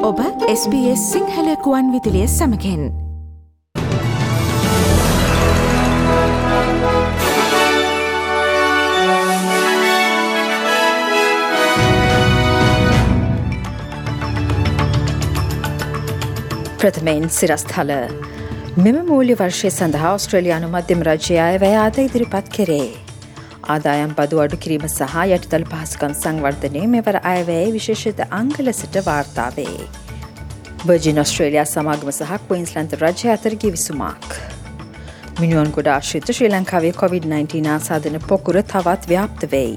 ඔබ SBS සිංහල කුවන් විදුලිය සමගින් ප්‍රථමයෙන් සිරස්ථල මෙම මූල්‍ය වර්ෂය සඳහා ඔස්ට්‍රේලියානු මධ්‍යම රජය අයවැය අද ඉදිරිපත් කෙරේ. ආදායම් බදු අඩු කිරීම සහ යටිතල පහසුකම් සංවර්ධනය මෙවර අයවැයේ විශේෂිත අංග ලෙසට වාර්තා වේ. වර්ජින් ඔස්ට්‍රේලියා සමාගම සහ ක්වීන්ස්ලන්ත රජය අතර ගිවිසුමක්. මිනිඔන්ගොඩ ආශ්‍රිත ශ්‍රී ලංකාවේ COVID-19 ආසාදන පොකුර තවත් ව්‍යාප්ත වෙයි.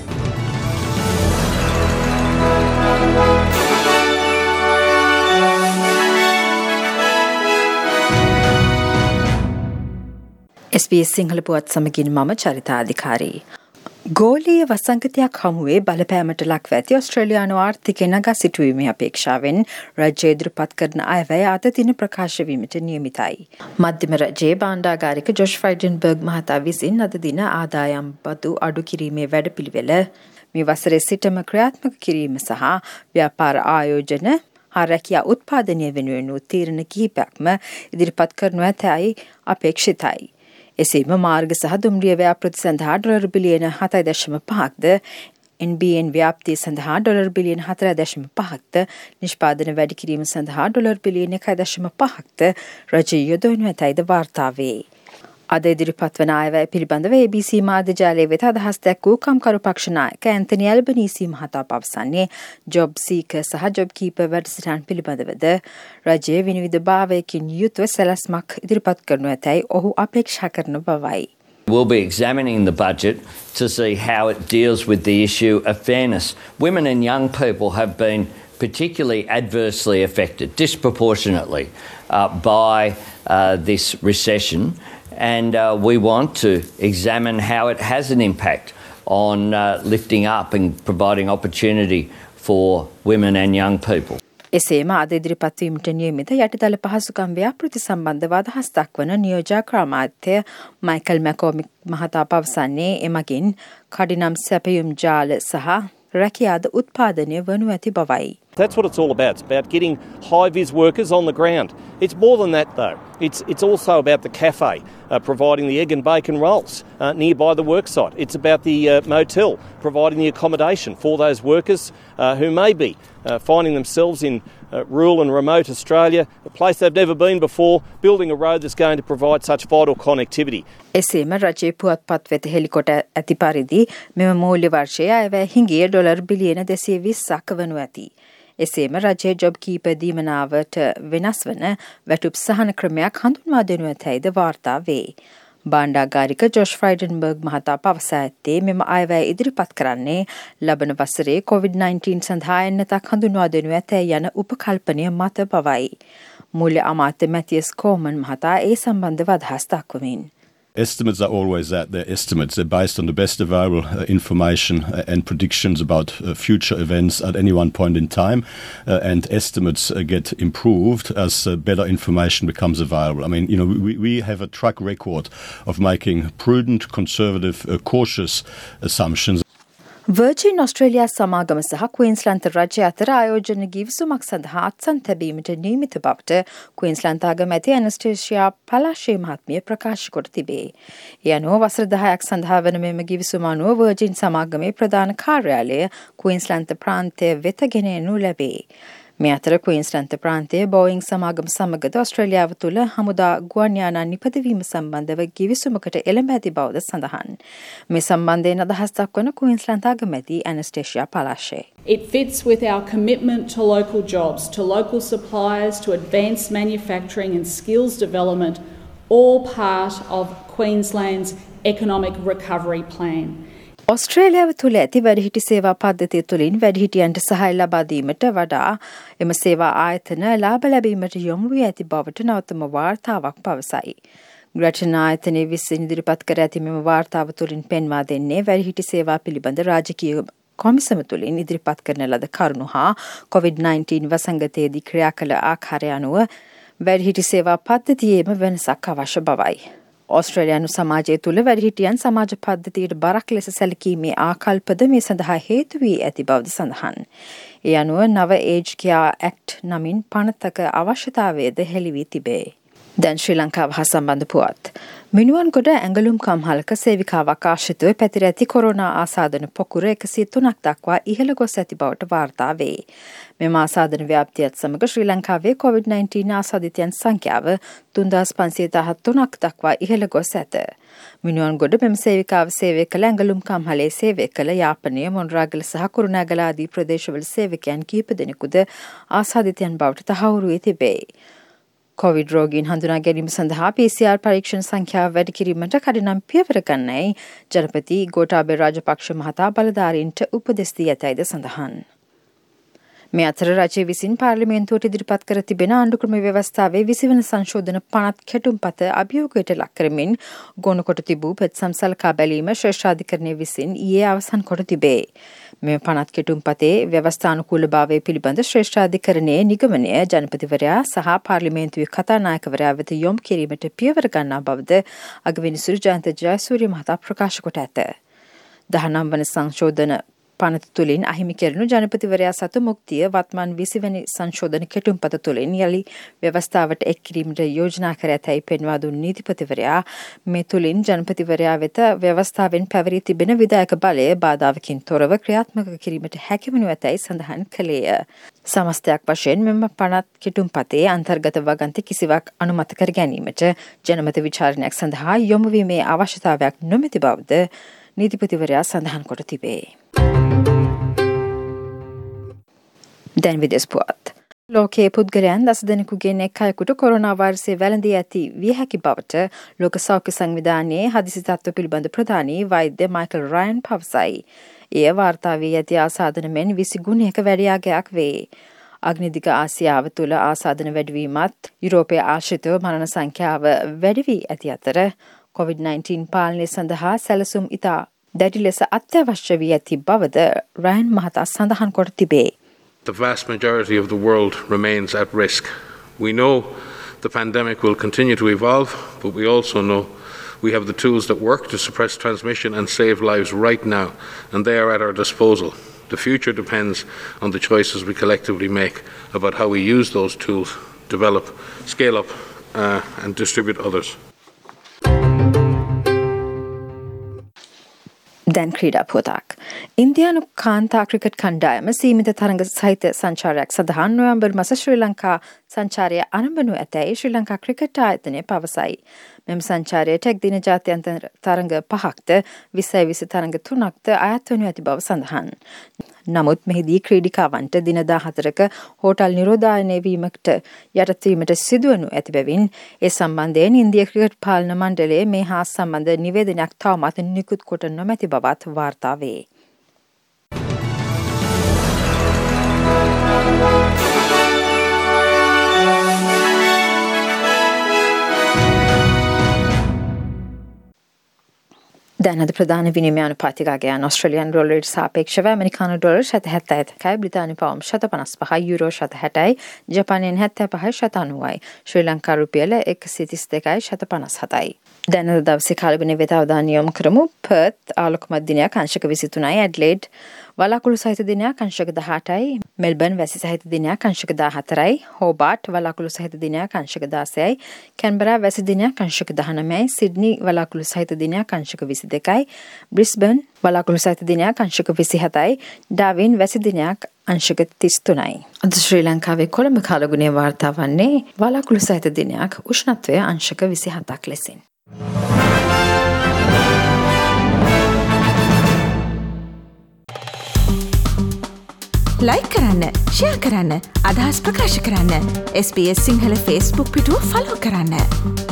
SBS සිංහල පුවත් සමගින් මම චරිතාධිකාරී. ගෝලීය වසංගතයක් හමුවේ බලපෑමට ලක්ව ඇති ඔස්ට්‍රේලියානු ආර්ථිකය නගා සිටුවීමේ අපේක්ෂාවෙන් රජය ඉදිරිපත් කරන අයවැය අද දින ප්‍රකාශ වීමට නියමිතයි. මධ්‍යම රජයේ භාණ්ඩාගාරික ජොෂ් ෆ්‍රයිඩන්බර්ග් මහතා විසින් අද දින ආදායම් බදු අඩු කිරීමේ වැඩපිළිවෙල මේ වසරේ සිටම ක්‍රියාත්මක කිරීම සහ ව්‍යාපාර ආයෝජන රැකියා උත්පාදනය වෙනුවෙන් වූ තීරණ කිහිපයක්ම ඉදිරිපත් කරනු ඇතැයි අපේක්ෂිතයි. එසේම මාර්ග සහ දුම්රිය ව්‍යාපෘති සඳහා ඩොලර් බිලියන 7.5ක්ද NBN ව්‍යාප්තිය සඳහා ඩොලර් බිලියන 4.5ක්ද නිෂ්පාදන වැඩි කිරීම සඳහා ඩොලර් බිලියන 1.5ක්ද රජය යොදවනු ඇතැයිද වාර්තා වේ. අද ඉදිරිපත් වන අයවැය පිළිබඳව ABC මාධ්‍ය ජාලය වෙත අදහස් දැක්වූ කම්කරු පක්ෂ නායක ඇන්තනි ඇල්බනීසි මහතා පවසන්නේ ජොබ් සීකර් සහ ජොබ් කීපර් වැඩසටහන් පිළිබඳවද රජයේ විනිවිදභාවයකින් යුතුව සැලැස්මක් ඉදිරිපත් කරනු ඇතැයි ඔහු අපේක්ෂා කරන බවයි. We'll be examining the budget to see how it deals with the issue of fairness. Women and young people have been particularly adversely affected, disproportionately, by this recession. And we want to examine how it has an impact on lifting up and providing opportunity for women and young people. එසේම අද ඉදිරිපත් වීමට නියමිත යටිතල පහසුකම් ව්‍යාපෘති සම්බන්ධව අදහස් දක්වන නියෝජක අමාත්‍ය මයිකල් මැකෝමික් මහතා පවසන්නේ එමගින් කඩිනම් සැපයුම් ජාල සහ රැකියාද උත්පාදනය වනු ඇති බවයි. That's what it's all about. It's about getting high-vis workers on the ground. It's more than that, though. It's also about the cafe providing the egg and bacon rolls nearby the worksite. It's about the motel providing the accommodation for those workers who may be finding themselves in rural and remote Australia, a place they've never been before, building a road that's going to provide such vital connectivity. එසේම රජයේ පුවත්පත් වෙත හෙළිකොට ඇති පරිදි මෙම මූල්‍ය වර්ෂයේ අයවැය හිඟිය dollar බිලියන 220ක් වනු ඇති. එසේම රජයේ ජොබ් කීපර් දීමනාවට වෙනස් වන වැටුප් සහන ක්‍රමයක් හඳුන්වා දෙනු ඇතැයිද වාර්තා වේ. භාණ්ඩාගාරික ජොෂ් ෆ්‍රයිඩන්බර්ග් මහතා පවසා ඇත්තේ මෙම අයවැය ඉදිරිපත් කරන්නේ ලබන වසරේ COVID-19 සඳහා එන්නතක් හඳුන්වා දෙනු ඇතැයි යන උපකල්පනය මත බවයි. මූල්‍ය අමාත්‍ය මැතියස් කෝමන් මහතා ඒ සම්බන්ධව අදහස් දක්වමින්. Estimates are always that. They're estimates. They're based on the best available information and predictions about future events at any one point in time. And estimates get improved as better information becomes available. I mean, you know, we have a track record of making prudent, conservative, cautious assumptions. Virgin Australia සමාගම සහ ක්වීන්ස්ලන්ත රජය අතර ආයෝජන ගිවිසුමක් සඳහා අත්සන් තැබීමට නියමිත බවට ක්වීන්ස්ලන්ත අගමැති ඇනස්ටේෂියා පලාෂේ මහත්මිය ප්‍රකාශ කොට තිබේ. ඒ අනුව වසර 10ක් සඳහා වන මෙම ගිවිසුම අනුව වර්ජින් සමාගමේ ප්‍රධාන කාර්යාලය ක්වීන්ස්ලන්ත ප්‍රාන්තය වෙත ගෙන එනු ලැබේ. මේ අතර ක්වීන්ස්ලන්ත ප්‍රාන්තයේ බෝයිං සමාගම සමගද ඔස්ට්‍රේලියාව තුළ හමුදා ගුවන් යානා නිපදවීම සම්බන්ධව ගිවිසුමකට එළඹ ඇති බවද සඳහන්. මේ සම්බන්ධයෙන් අදහස් දක්වන ක්වීන්ස්ලන්ත අගමැති ඇනස්ටේෂියා පලාෂේ. It fits with our commitment to local jobs, to local suppliers, to advanced manufacturing and skills development, all part of Queensland's economic recovery plan. ඔස්ට්‍රේලියාව තුළ ඇති වැඩිහිටි සේවා පද්ධතිය තුළින් වැඩිහිටියන්ට සහාය ලබා දීමට වඩා එම සේවා ආයතන ලාභ ලැබීමට යොමු වී ඇති බවට නවතම වාර්තාවක් පවසයි. ග්‍රැටන් ආයතනයේ විසින් ඉදිරිපත් කර ඇති මෙම වාර්තාව තුළින් පෙන්වා දෙන්නේ වැඩිහිටි සේවා පිළිබඳ රාජකීය කොමිසම තුළින් ඉදිරිපත් කරන ලද කරුණු හා COVID-19 වසංගතයේදී ක්‍රියා කළ ආකාරය අනුව වැඩිහිටි සේවා පද්ධතියේම වෙනසක් අවශ්‍ය බවයි. ඕස්ට්‍රේලියානු සමාජය තුළ වැඩිහිටියන් සමාජ පද්ධතියට බරක් ලෙස සැලකීමේ ආකල්පද මේ සඳහා හේතු වී ඇති බවද සඳහන්. ඒ අනුව නව ඒජ් කෙයා ඇක්ට් නමින් පනතක අවශ්‍යතාවයද හෙළි වී තිබේ. දැන් ශ්‍රී ලංකාව හා සම්බන්ධ පුවත්. මිනුවන්ගොඩ ඇඟලුම් කම්හලක සේවිකාවක් ආශ්‍රිතව පැතිර ඇති කොරෝනා ආසාදන පොකුර 103ක් දක්වා ඉහළ ගොස් ඇති බවට වාර්තා වේ. මෙම ආසාදන ව්‍යාප්තියත් සමග ශ්‍රී ලංකාවේ COVID-19 ආසාදිතයන් සංඛ්‍යාව 3513ක් දක්වා ඉහළ ගොස් ඇත. මිනුවන්ගොඩ මෙම සේවිකාව සේවය කළ ඇඟලුම් කම්හලේ සේවය කළ යාපනය, මොණරාගල සහ කුරුණෑගල ආදී ප්‍රදේශවල සේවකයන් කීප දෙනෙකුද ආසාදිතයන් බවට තහවුරු වී තිබේ. කොවිඩ් රෝගීන් හඳුනා ගැනීම සඳහා PCR පරීක්ෂණ සංඛ්‍යාව වැඩි කිරීමට කඩිනම් පියවර ගන්නයි ජනපති ගෝඨාභය රාජපක්ෂ මහතා බලධාරීන්ට උපදෙස් දී ඇතැයිද සඳහන්. මේ අතර රජය විසින් පාර්ලිමේන්තුවට ඉදිරිපත් කර තිබෙන ආණ්ඩුක්‍රම ව්‍යවස්ථාවේ 20 වන සංශෝධන 50 කෙටුම්පත අභියෝගයට ලක් කරමින් ගොනු කොට තිබූ පෙත්සම් සලකා බැලීම ශ්‍රේෂ්ඨාධිකරණය විසින් ඊයේ අවසන් කොට තිබේ. මෙම 50 කෙටුම්පතේ ව්‍යවස්ථානුකූලභාවය පිළිබඳ ශ්‍රේෂ්ඨාධිකරණයේ නිගමනය ජනපතිවරයා සහ පාර්ලිමේන්තුවේ කතානායකවරයා වෙත යොමු කිරීමට පියවර ගන්නා බවද අගවිනිසුරු ජයන්ත ජයසූරිය මහතා ප්‍රකාශ කොට ඇත. 19 වන සංශෝධන පනත තුළින් අහිමි කෙරෙනු ජනපතිවරයා සතු මුක්තිය වත්මන් 20 වැනි සංශෝධන කෙටුම්පත තුළින් යලි ව්‍යවස්ථාවට එක් කිරීමට යෝජනා කර ඇතැයි පෙන්වා දුන් නීතිපතිවරයා මේ තුළින් ජනපතිවරයා වෙත ව්‍යවස්ථාවෙන් පැවරී තිබෙන විධායක බලය බාධාවකින් තොරව ක්‍රියාත්මක කිරීමට හැකිවනු ඇතැයි සඳහන් කළේය. සමස්තයක් වශයෙන් මෙම 50 කෙටුම්පතේ අන්තර්ගත වගන්ති කිසිවක් අනුමත කර ගැනීමට ජනමත විචාරණයක් සඳහා යොමු වීමේ අවශ්‍යතාවයක් නොමැති බවද නීතිපතිවරයා සඳහන් කොට තිබේ. දැන් විදෙස් පුවත්. ලෝකයේ පුද්ගලයන් 10 දෙනෙකුගෙන් එක් අයෙකුට කොරෝනා වෛරසය වැළඳී ඇති විය හැකි බවට ලෝක සෞඛ්‍ය සංවිධානයේ හදිසි තත්ත්ව පිළිබඳ ප්‍රධානී වෛද්‍ය මයිකල් රයන් පවසයි. එය වාර්තා වී ඇති ආසාදන මෙන් 20 ගුණයක වැඩි අගයක් වේ. අග්නිදිග ආසියාව තුළ ආසාදන වැඩිවීමත් යුරෝපයේ ආශ්‍රිතව මරණ සංඛ්‍යාව වැඩි වී ඇති අතර COVID-19 පාලනය සඳහා සැලසුම් ඉතා දැඩි ලෙස අත්‍යවශ්‍ය වී ඇති බවද රයන් මහතා සඳහන් කොට තිබේ. The vast majority of the world remains at risk. We know the pandemic will continue to evolve, but we also know we have the tools that work to suppress transmission and save lives right now, and they are at our disposal. The future depends on the choices we collectively make about how we use those tools, develop, scale up, and distribute others. දැන් ක්‍රීඩා පුවතක්. ඉන්දියානු කාන්තා cricket කණ්ඩායම සීමිත තරඟ සහිත සංචාරයක් සඳහා නොවැම්බර් මාස ශ්‍රී ලංකා සංචාරය ආරම්භ වනු ඇතැයි ශ්‍රී ලංකා ක්‍රිකට් ආයතනය පවසයි. මෙම සංචාරයට එක් දින ජාත්‍යන්තර තරඟ 5ක්ද 20 තරඟ 3ක්ද අයත් වනු ඇති බව සඳහන්. නමුත් මෙහිදී ක්‍රීඩිකාවන්ට දින 14ක හෝටල් නිරෝධායනය වීමට යටත්වීමට සිදුවනු ඇති බැවින් ඒ සම්බන්ධයෙන් ඉන්දිය ක්‍රිකට් පාලන මණ්ඩලයේ මේ හා සම්බන්ධ නිවේදනයක් තවමත් නිකුත් කොට නොමැති බවත් වාර්තා වේ. දැන් අද ප්‍රධාන විනිමය අනුපාතිකාගයන් ඕස්ට්‍රේලියානු ඩොලරයට සාපේක්ෂව ඇමරිකානු ඩොලර් 71යි, බ්‍රිතාන්‍ය පවුම් 155යි, යුරෝ 60යි, ජපානයෙන් 75යි 190යි, ශ්‍රී ලංකා රුපියල 132යි 157යි. දැන් අද දවසේ කාලබින වෙත අවධානය යොමු කරමු. පර්ත් ආලෝකමත් දිනයක් අංශක 23යි, ඇඩ්ලේඩ් වලාකුළු සහිත දිනයක් අංශක 18යි, මෙල්බර්න් වැසි සහිත දිනයක් අංශක 14යි, හෝබාට් වලාකුළු සහිත දිනයක් අංශක 16යි, කැන්බරා වැසි දිනයක් අංශක 19යි, සිඩ්නි වලාකුළු සහිත දිනයක් අංශක 22යි, බ්‍රිස්බර්න් වලාකුළු සහිත දිනයක් අංශක 27යි, ඩාවින් වැසි දිනයක් අංශක 33යි. අද ශ්‍රී ලංකාවේ කොළඹ කාලගුණයේ වාර්තා වන්නේ වලාකුළු සහිත දිනයක්, උෂ්ණත්වය අංශක 27ක් ලෙසින්. ලයික් කරන්න, ෂෙයා කරන්න, අදහස් ප්‍රකාශ කරන්න. SBS සිංහල Facebook පිටුව ෆලෝ කරන්න.